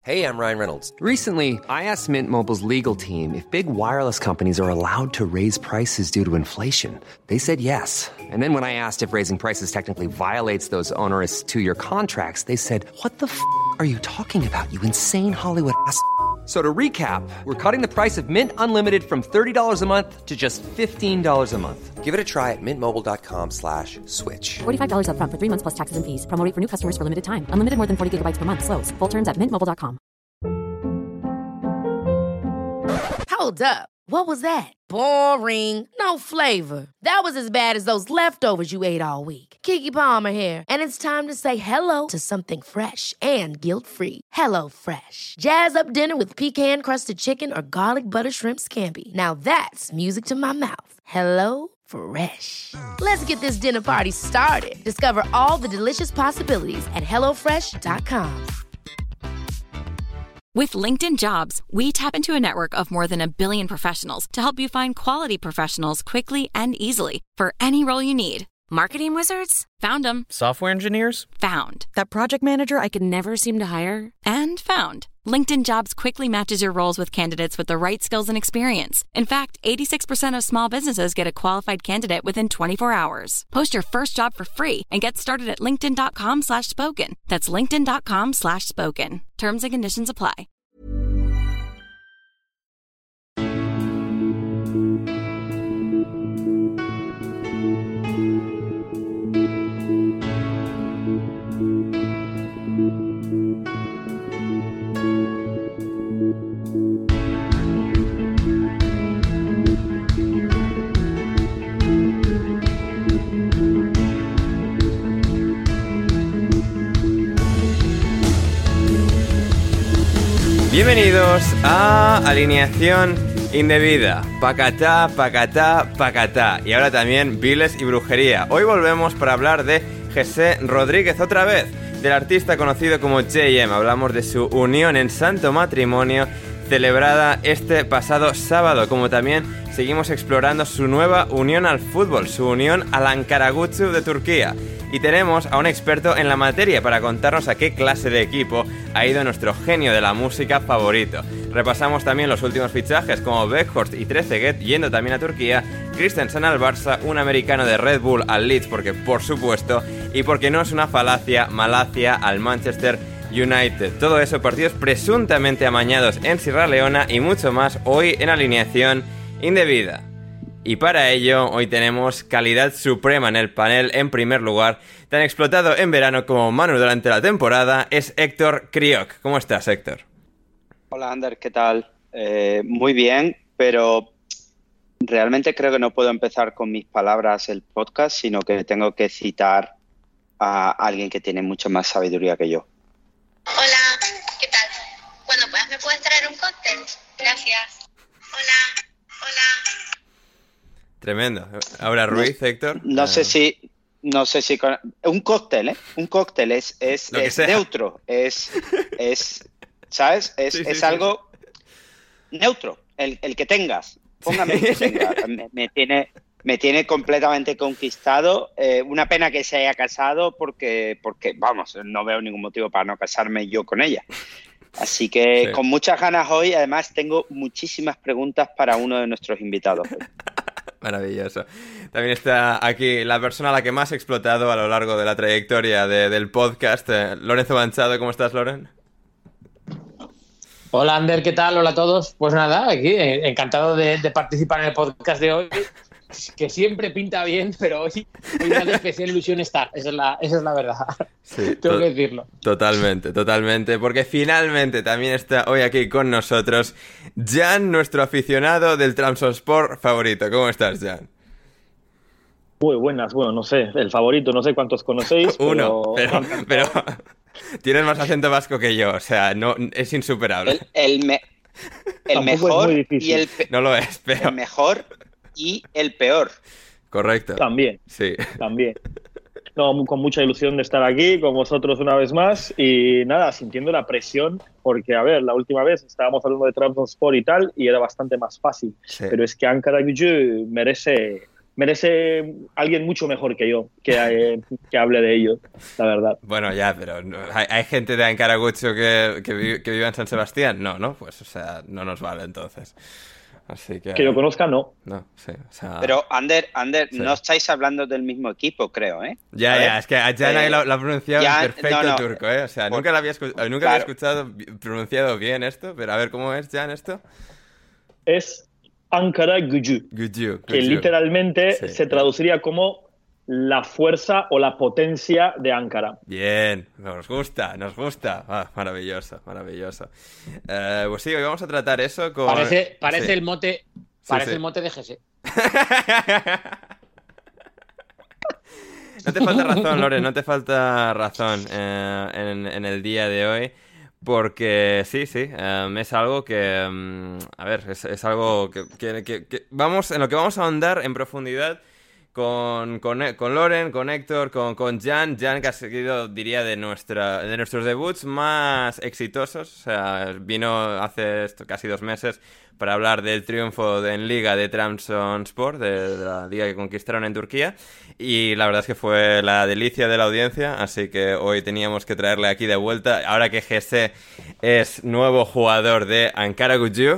Hey, I'm Ryan Reynolds. Recently, I asked Mint Mobile's legal team if big wireless companies are allowed to raise prices due to inflation. They said yes. And then when I asked if raising prices technically violates those onerous two-year contracts, they said, "What the f*** are you talking about, you insane Hollywood ass?" So to recap, we're cutting the price of Mint Unlimited from $30 a month to just $15 a month. Give it a try at mintmobile.com/switch. $45 up front for 3 months plus taxes and fees. Promo rate for new customers for limited time. Unlimited more than 40 gigabytes per month. Slows full terms at mintmobile.com. Hold up. What was that? Boring. No flavor. That was as bad as those leftovers you ate all week. Keke Palmer here, and it's time to say hello to something fresh and guilt-free. Hello Fresh. Jazz up dinner with pecan-crusted chicken or garlic butter shrimp scampi. Now that's music to my mouth. Hello Fresh. Let's get this dinner party started. Discover all the delicious possibilities at hellofresh.com. With LinkedIn Jobs, we tap into a network of more than 1 billion professionals to help you find quality professionals quickly and easily for any role you need. Marketing wizards? Found them. Software engineers? Found. That project manager I could never seem to hire? And found. LinkedIn Jobs quickly matches your roles with candidates with the right skills and experience. In fact, 86% of small businesses get a qualified candidate within 24 hours. Post your first job for free and get started at linkedin.com/spoken. That's linkedin.com/spoken. Terms and conditions apply. Bienvenidos a Alineación Indebida. Pacatá, pacatá, pacatá. Y ahora también Viles y Brujería. Hoy volvemos para hablar de Jesse Rodríguez otra vez, del artista conocido como JM. Hablamos de su unión en santo matrimonio celebrada este pasado sábado, como también seguimos explorando su nueva unión al fútbol, su unión al Ankaragucı de Turquía. Y tenemos a un experto en la materia para contarnos a qué clase de equipo ha ido nuestro genio de la música favorito. Repasamos también los últimos fichajes como Weghorst y Trezeguet yendo también a Turquía, Christensen al Barça, un americano de Red Bull al Leeds porque por supuesto, y porque no es una falacia, Malacia al Manchester United. Todo eso, partidos presuntamente amañados en Sierra Leona y mucho más hoy en Alineación Indebida. Y para ello, hoy tenemos calidad suprema en el panel. En primer lugar, tan explotado en verano como Manu durante la temporada, es Héctor Crioc. ¿Cómo estás, Héctor? Hola, Ander, ¿qué tal? Muy bien, pero realmente creo que no puedo empezar con mis palabras el podcast, sino que tengo que citar a alguien que tiene mucho más sabiduría que yo. Hola, ¿qué tal? Bueno, pues ¿me puedes traer un cóctel? Gracias. Hola, hola. Tremendo. Ahora Ruiz, Héctor. No sé si un cóctel, ¿eh? Un cóctel es neutro, es ¿sabes? Es algo neutro, el que tengas. Póngame el que tenga. Me tiene completamente conquistado. Una pena que se haya casado porque, vamos, no veo ningún motivo para no casarme yo con ella. Así que sí, con muchas ganas hoy. Además, tengo muchísimas preguntas para uno de nuestros invitados. Maravilloso. También está aquí la persona a la que más he explotado a lo largo de la trayectoria del podcast, Lorenzo Manchado. ¿Cómo estás, Loren? Hola, Ander, ¿qué tal? Hola a todos. Pues nada, aquí encantado de participar en el podcast de hoy, que siempre pinta bien, pero hoy me hace especial ilusión estar. Esa es la verdad. Sí, tengo que decirlo. Totalmente, porque finalmente también está hoy aquí con nosotros Jan, nuestro aficionado del Trabzonspor favorito. ¿Cómo estás, Jan? Muy buenas, bueno, no sé, el favorito, no sé cuántos conocéis. Uno, pero tienes más acento vasco que yo, o sea, no es insuperable. El mejor y el no lo es, pero el mejor y el peor. Correcto. También. Sí. También. No, con mucha ilusión de estar aquí con vosotros una vez más y nada, sintiendo la presión porque, a ver, la última vez estábamos hablando de Trabzonspor y tal y era bastante más fácil, sí, pero es que Ankaragucı merece merece alguien mucho mejor que yo que hable de ello, la verdad. Bueno, ya, pero ¿hay gente de Ankara Guccio que vive en San Sebastián? No, pues, o sea, no nos vale entonces. Así que yo conozca, no. No, sí, o sea... Pero, Ander, sí. No estáis hablando del mismo equipo, creo, ¿eh? Ya, es que a Jan ahí lo ha pronunciado perfecto turco, ¿eh? O sea, nunca lo había escuchado pronunciado bien esto, pero a ver, ¿cómo es, Jan, esto? Es Ankara Gücü, que literalmente se traduciría como la fuerza o la potencia de Ankara. Bien, nos gusta. Maravilloso. Pues sí, hoy vamos a tratar eso con... Parece el mote... Parece el mote de GC. No te falta razón, Loren, no te falta razón en el día de hoy. Porque sí, es algo que... a ver, es algo que vamos, en lo que vamos a ahondar en profundidad con Loren, con Héctor, con Jan, que ha seguido, diría, de nuestros debuts más exitosos. O sea, vino hace casi 2 meses para hablar del triunfo en Liga de Trabzonspor, de la liga que conquistaron en Turquía, y la verdad es que fue la delicia de la audiencia, así que hoy teníamos que traerle aquí de vuelta, ahora que GC es nuevo jugador de Ankara Gücü.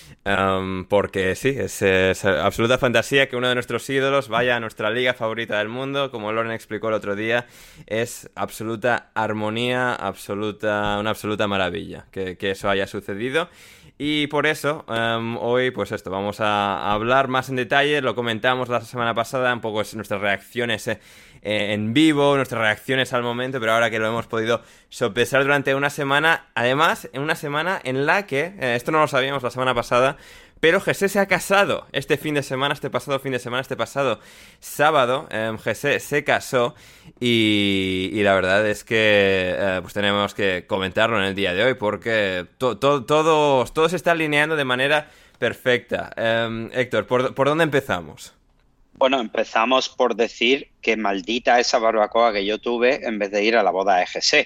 Porque sí, es absoluta fantasía que uno de nuestros ídolos vaya a nuestra liga favorita del mundo. Como Loren explicó el otro día, es absoluta armonía, una absoluta maravilla que eso haya sucedido. Y por eso, hoy, pues esto, vamos a hablar más en detalle. Lo comentamos la semana pasada, un poco nuestras reacciones en vivo, nuestras reacciones al momento, pero ahora que lo hemos podido sopesar durante una semana, además, en una semana en la que, esto no lo sabíamos la semana pasada, pero GC se ha casado este pasado sábado, GC se casó y la verdad es que pues tenemos que comentarlo en el día de hoy porque todo se está alineando de manera perfecta. Héctor, ¿por dónde empezamos? Bueno, empezamos por decir que maldita esa barbacoa que yo tuve en vez de ir a la boda de GC.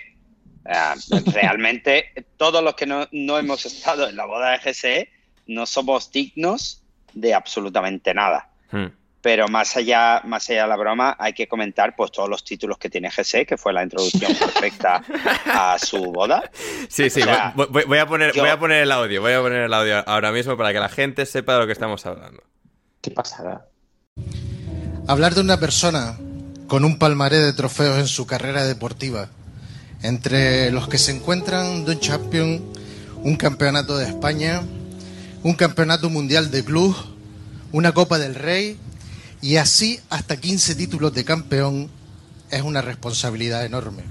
Realmente, todos los que no hemos estado en la boda de GC no somos dignos de absolutamente nada. Pero más allá de la broma, hay que comentar pues todos los títulos que tiene GC, que fue la introducción perfecta a su boda. Sí, o sea, voy a poner el audio ahora mismo para que la gente sepa de lo que estamos hablando. ¿Qué pasará? Hablar de una persona con un palmarés de trofeos en su carrera deportiva, entre los que se encuentran dos Champions, un campeonato de España, un campeonato mundial de club, una Copa del Rey y así hasta 15 títulos de campeón, es una responsabilidad enorme.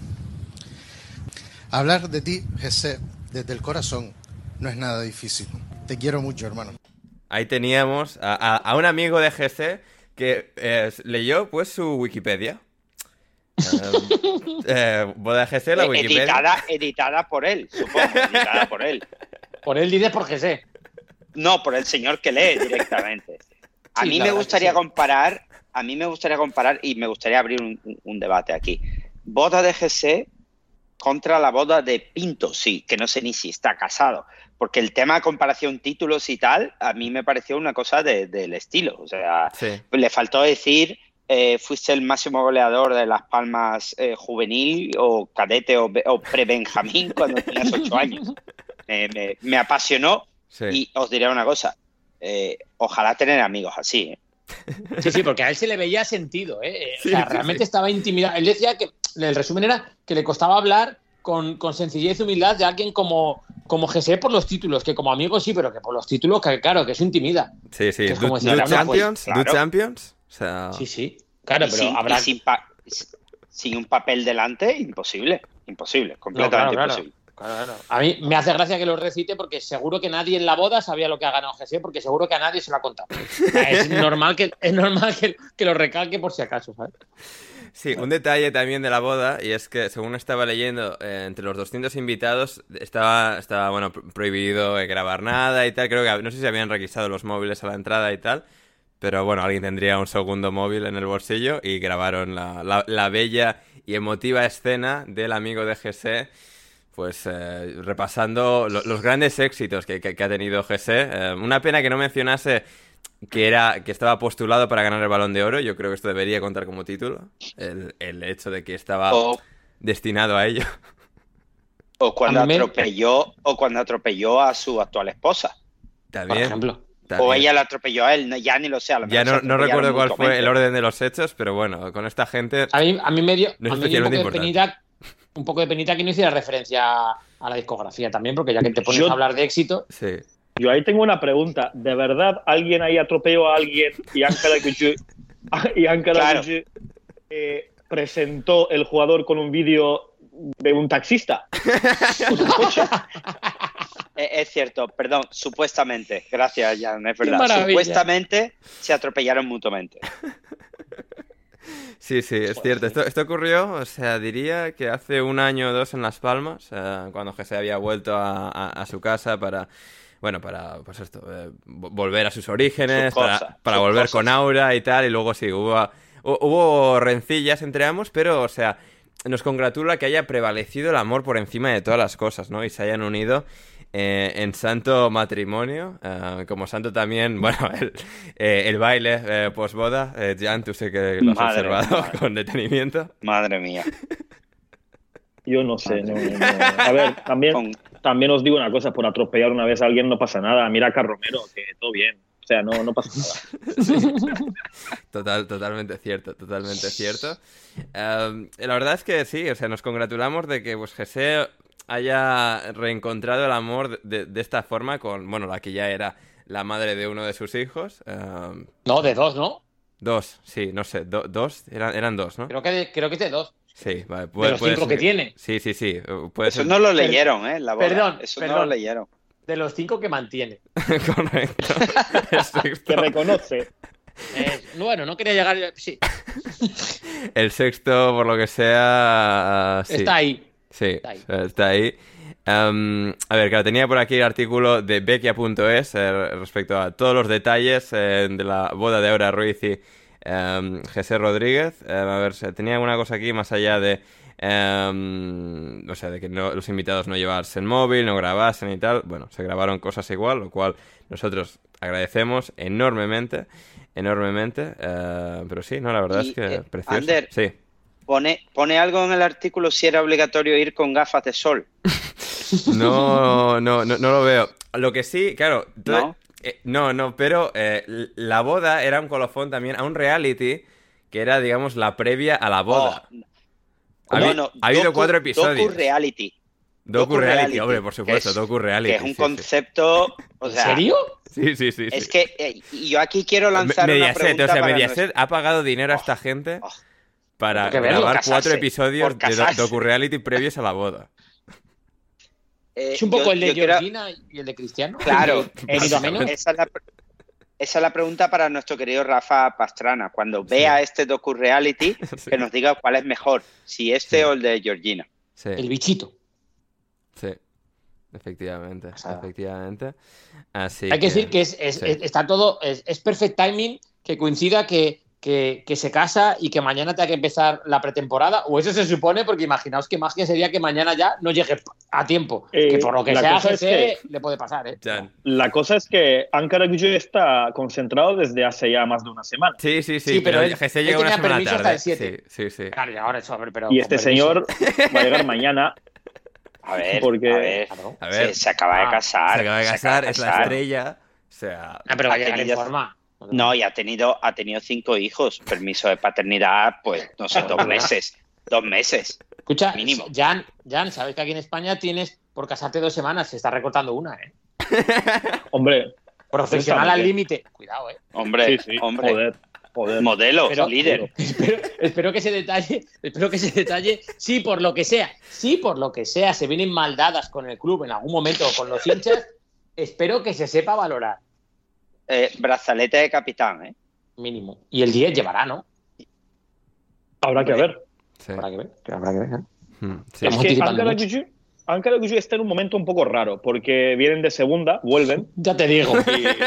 Hablar de ti, GC, desde el corazón, no es nada difícil. Te quiero mucho, hermano. Ahí teníamos a un amigo de GC que leyó pues su Wikipedia. Boda GC, la Wikipedia. Editada por él, supongo. Editada por él. Por él dices por GC. No, por el señor que lee directamente. A mí me gustaría comparar y me gustaría abrir un debate aquí. Boda de GC contra la boda de Pinto, sí, que no sé ni si está casado. Porque el tema de comparación títulos y tal, a mí me pareció una cosa del estilo. O sea, sí. Le faltó decir, fuiste el máximo goleador de Las Palmas juvenil o cadete o pre-Benjamín cuando tenías 8 años. Me apasionó. Sí. Y os diré una cosa, ojalá tener amigos así. Sí, porque a él se le veía sentido. Sí, o sea, realmente estaba intimidado. Él decía que, el resumen era que le costaba hablar con sencillez y humildad de alguien como GC por los títulos, que como amigo sí, pero que por los títulos, que claro, que eso intimida. Sí. ¿Do Champions? ¿Do Champions? O sea... Sí. Claro, pero habrá... sin un papel delante, imposible, completamente imposible. Claro. A mí me hace gracia que lo recite porque seguro que nadie en la boda sabía lo que ha ganado GC, porque seguro que a nadie se lo ha contado. Es normal que lo recalque por si acaso, ¿sabes? Sí, un detalle también de la boda, y es que según estaba leyendo, entre los 200 invitados estaba bueno, prohibido grabar nada y tal. Creo que no sé si habían requisado los móviles a la entrada y tal, pero bueno, alguien tendría un segundo móvil en el bolsillo y grabaron la bella y emotiva escena del amigo de GC, pues repasando los grandes éxitos que ha tenido GC. Una pena que no mencionase que estaba postulado para ganar el Balón de Oro. Yo creo que esto debería contar como título. El hecho de que estaba destinado a ello. O cuando atropelló a su actual esposa. También. Por ejemplo. O ella la atropelló a él, ya ni lo sé. Ya no recuerdo cuál fue el orden de los hechos, pero bueno, con esta gente... A mí me dio, no es un poco de penita que no hiciera referencia a la discografía también, porque ya que te pones a hablar de éxito... Sí. Yo ahí tengo una pregunta. ¿De verdad alguien ahí atropelló a alguien y Ankara Gücü presentó el jugador con un vídeo de un taxista? Con un coche. Es cierto, perdón, supuestamente. Gracias, Jan, es verdad. Supuestamente se atropellaron mutuamente. Sí, es cierto. Esto ocurrió, o sea, diría que hace 1 año o 2 en Las Palmas, cuando José había vuelto a su casa para pues esto, volver a sus orígenes, para volver con Aura y tal, y luego sí, hubo rencillas entre ambos, pero, o sea, nos congratula que haya prevalecido el amor por encima de todas las cosas, ¿no? Y se hayan unido en santo matrimonio, como santo también, bueno, el baile posboda. Jan, tú sé que lo has observado con detenimiento. Madre mía. Yo no sé, no. A ver, también os digo una cosa, por atropellar una vez a alguien no pasa nada. Mira a Carromero, que todo bien. O sea, no pasa nada. Sí. Totalmente cierto. La verdad es que sí, o sea, nos congratulamos de que pues José haya reencontrado el amor de esta forma con, bueno, la que ya era la madre de uno de sus hijos. No, de 2, ¿no? 2, sí, no sé, 2, eran 2, ¿no? Creo que es de 2. Sí, vale. De los 5 que tiene. Sí. Eso no lo leyeron, la boda. Perdón. No lo leyeron. De los 5 que mantiene. Correcto. Que reconoce. Bueno, no quería llegar... Sí. El sexto, por lo que sea... sí. Está ahí. Sí, está ahí. A ver, claro, tenía por aquí el artículo de Bequia.es respecto a todos los detalles de la boda de Aura Ruiz y José Rodríguez. A ver, tenía alguna cosa aquí más allá de... o sea, de que los invitados no llevasen móvil, no grabasen y tal. Bueno, se grabaron cosas igual, lo cual nosotros agradecemos enormemente. Pero sí, no, la verdad es que precioso. Ander, sí. Pone algo en el artículo si era obligatorio ir con gafas de sol. No lo veo. Lo que sí, claro... ¿No? Pero la boda era un colofón también a un reality que era, digamos, la previa a la boda. Ha habido 4 episodios. Docu-reality, hombre, por supuesto, docu-reality. Que es un concepto... O sea, ¿en serio? Sí. Es que yo aquí quiero lanzar una pregunta. O sea, Mediaset ha pagado dinero a esta gente para grabar 4 episodios de docu-reality previos a la boda. Es un poco el de Georgina y el de Cristiano. Claro. ¿Ido a menos? Esa es la pregunta para nuestro querido Rafa Pastrana. Cuando vea este docu-reality, que nos diga cuál es mejor, si o el de Georgina. Sí. El bichito. Sí, efectivamente. Así hay que decir que está todo... Es perfect timing que coincida que se casa y que mañana tenga que empezar la pretemporada, o eso se supone, porque imaginaos qué magia sería que mañana ya no llegue a tiempo, que por lo que sea le puede pasar, ¿eh? La cosa es que Ankara Gücü está concentrado desde hace ya más de una semana. Sí, pero GC llega una semana tarde. Hasta el 7. Sí. Claro, y ahora eso, pero y este señor va a llegar mañana. A ver, se acaba de casar. Se acaba de casar, es la estrella. O sea, pero va a llegar en forma. No, y ha tenido 5 hijos. Permiso de paternidad, pues, no sé, 2 meses. 2 meses. Escucha, mínimo. Jan, sabes que aquí en España tienes, por casarte 2 semanas, se está recortando una, ¿eh? Hombre. Profesional al límite. Cuidado, ¿eh? Hombre. Joder. Modelo, líder. Espero que ese detalle, sí, por lo que sea, se vienen mal dadas con el club en algún momento o con los hinchas, espero que se sepa valorar. Brazalete de capitán, ¿eh? Mínimo. Y el 10 llevará, ¿no? Habrá que ver. Sí. Habrá que ver, ¿eh? Sí. Es que Ankara Gücü está en un momento un poco raro, porque vienen de segunda, vuelven. Ya te digo.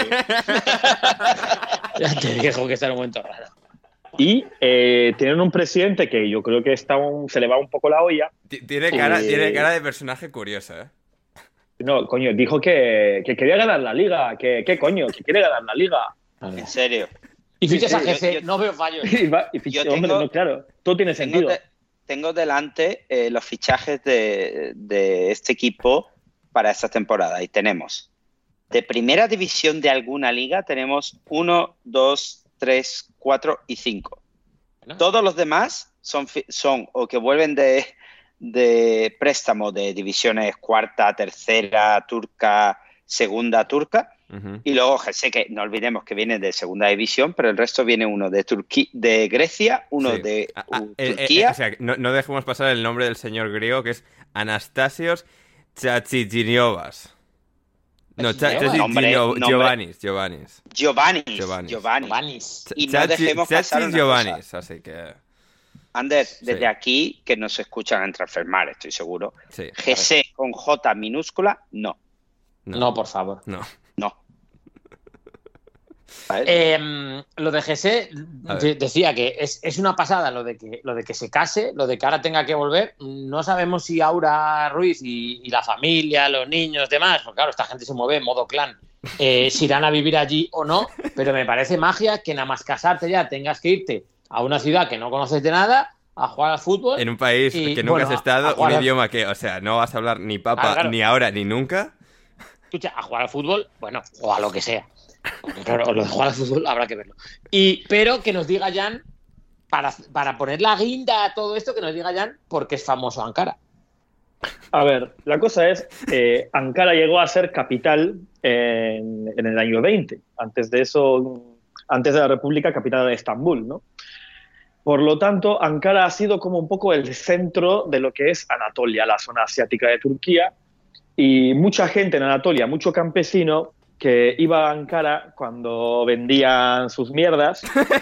Ya te digo que está en un momento raro. Y tienen un presidente que yo creo que se le va un poco la olla. Tiene cara de personaje curioso, ¿eh? No, coño, dijo que quería ganar la liga. ¿Qué coño? Que quiere ganar la liga. En serio. Y fichas a GC, no veo fallos. Claro, todo tiene sentido. Tengo delante los fichajes de este equipo para esta temporada y tenemos de primera división de alguna liga, tenemos 1, 2, 3, 4 y 5. Todos los demás son o que vuelven de préstamo de divisiones cuarta, tercera, turca, segunda turca. Y luego sé que no olvidemos que viene de segunda división, pero el resto viene uno de Grecia, uno de Turquía. O sea, no dejemos pasar el nombre del señor griego, que es Anastasios Tsatsiginovas. No, Giovannis. Y no dejemos pasar una Giovannis, así que... Ander, desde aquí, que nos escuchan en Transfermar, estoy seguro. Sí, GC con J minúscula, no. No, por favor. No. Lo de GC decía que es una pasada lo de que se case, lo de que ahora tenga que volver. No sabemos si Aura Ruiz y la familia, los niños, demás, porque claro, esta gente se mueve en modo clan, si irán a vivir allí o no, pero me parece magia que nada más casarte ya tengas que irte a una ciudad que no conoces de nada a jugar al fútbol. En un país que nunca has estado, un idioma que, o sea, no vas a hablar ni papa, ni ahora, ni nunca. Escucha, a jugar al fútbol, bueno, o a lo que sea. Claro, lo de jugar al fútbol habrá que verlo. Pero que nos diga Jan, para poner la guinda a todo esto, que nos diga Jan por qué es famoso Ankara. A ver, la cosa es, Ankara llegó a ser capital en el año 20. Antes de eso, antes de la República, capital de Estambul, ¿no? Por lo tanto, Ankara ha sido como un poco el centro de lo que es Anatolia, la zona asiática de Turquía, y mucha gente en Anatolia, mucho campesino, que iba a Ankara cuando vendían sus mierdas.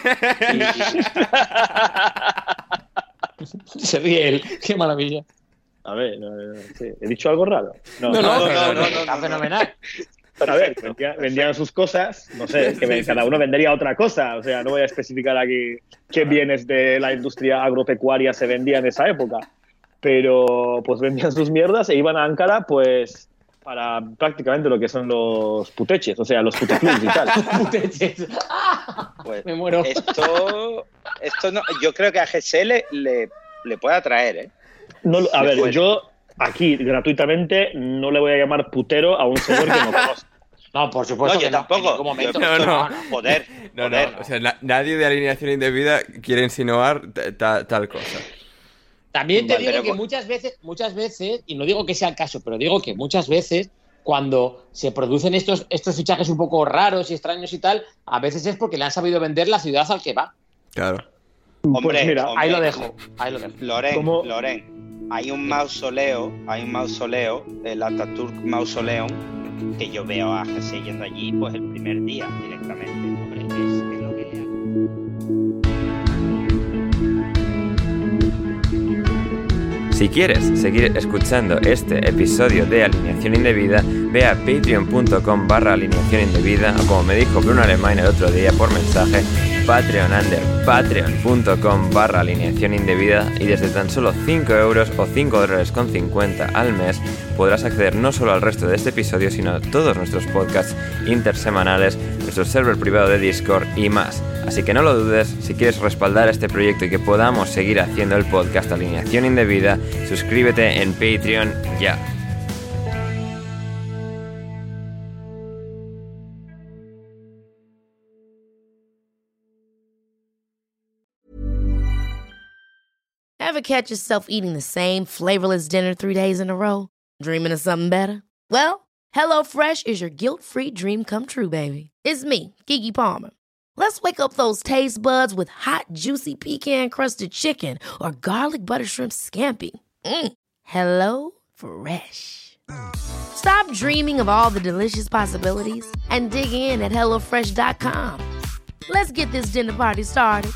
Se ríe él, qué maravilla. A ver, sí. ¿He dicho algo raro? No, está fenomenal. A ver, vendían sus cosas, no sé, que cada uno vendería otra cosa, o sea, no voy a especificar aquí qué bienes de la industria agropecuaria se vendían en esa época, pero pues vendían sus mierdas e iban a Ankara, pues... para prácticamente lo que son los puteches, o sea, los puteclubs y tal. Puteches. Pues me muero. Esto no, yo creo que a GC le puede atraer, ¿eh? No, a ver, yo aquí gratuitamente no le voy a llamar putero a un señor que no conozco. No, por supuesto no, que yo tampoco. No. Joder. O sea, nadie de alineación indebida quiere insinuar tal cosa. También te digo que muchas veces, y no digo que sea el caso, pero digo que muchas veces cuando se producen estos fichajes un poco raros y extraños y tal, a veces es porque le han sabido vender la ciudad al que va. Claro. Hombre, pues mira, ahí lo dejo. Loren, hay un mausoleo, el Atatürk Mausoleum, que yo veo a GC yendo allí pues el primer día directamente. Hombre, es lo que le hago. Si quieres seguir escuchando este episodio de Alineación Indebida, ve a patreon.com/alineación indebida o, como me dijo Bruno Alemán el otro día por mensaje, patreon.com/alineación indebida, y desde tan solo 5 euros o $5.50 al mes podrás acceder no solo al resto de este episodio, sino a todos nuestros podcasts intersemanales, nuestro server privado de Discord y más. Así que no lo dudes, si quieres respaldar este proyecto y que podamos seguir haciendo el podcast Alineación Indebida, suscríbete en Patreon ya. Ever catch yourself eating the same flavorless dinner 3 days in a row? Dreaming of something better? Well, HelloFresh is your guilt-free dream come true, baby. It's me, Keke Palmer. Let's wake up those taste buds with hot, juicy pecan-crusted chicken or garlic butter shrimp scampi. Hello Fresh. Stop dreaming of all the delicious possibilities and dig in at HelloFresh.com. Let's get this dinner party started.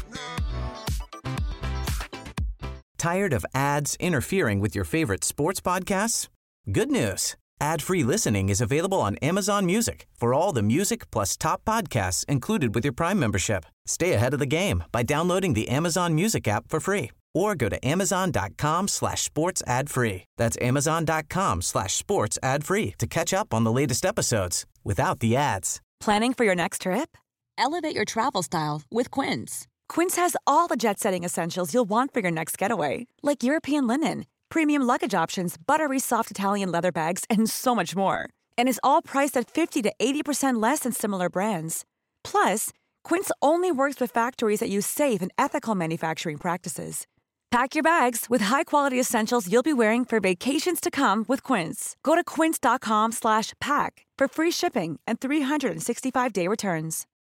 Tired of ads interfering with your favorite sports podcasts? Good news. Ad-free listening is available on Amazon Music for all the music plus top podcasts included with your Prime membership. Stay ahead of the game by downloading the Amazon Music app for free or go to amazon.com/sports ad free. That's amazon.com/sports ad free to catch up on the latest episodes without the ads. Planning for your next trip? Elevate your travel style with Quince. Quince has all the jet-setting essentials you'll want for your next getaway, like European linen, premium luggage options, buttery soft Italian leather bags, and so much more. And is all priced at 50 to 80% less than similar brands. Plus, Quince only works with factories that use safe and ethical manufacturing practices. Pack your bags with high-quality essentials you'll be wearing for vacations to come with Quince. Go to quince.com/pack for free shipping and 365-day returns.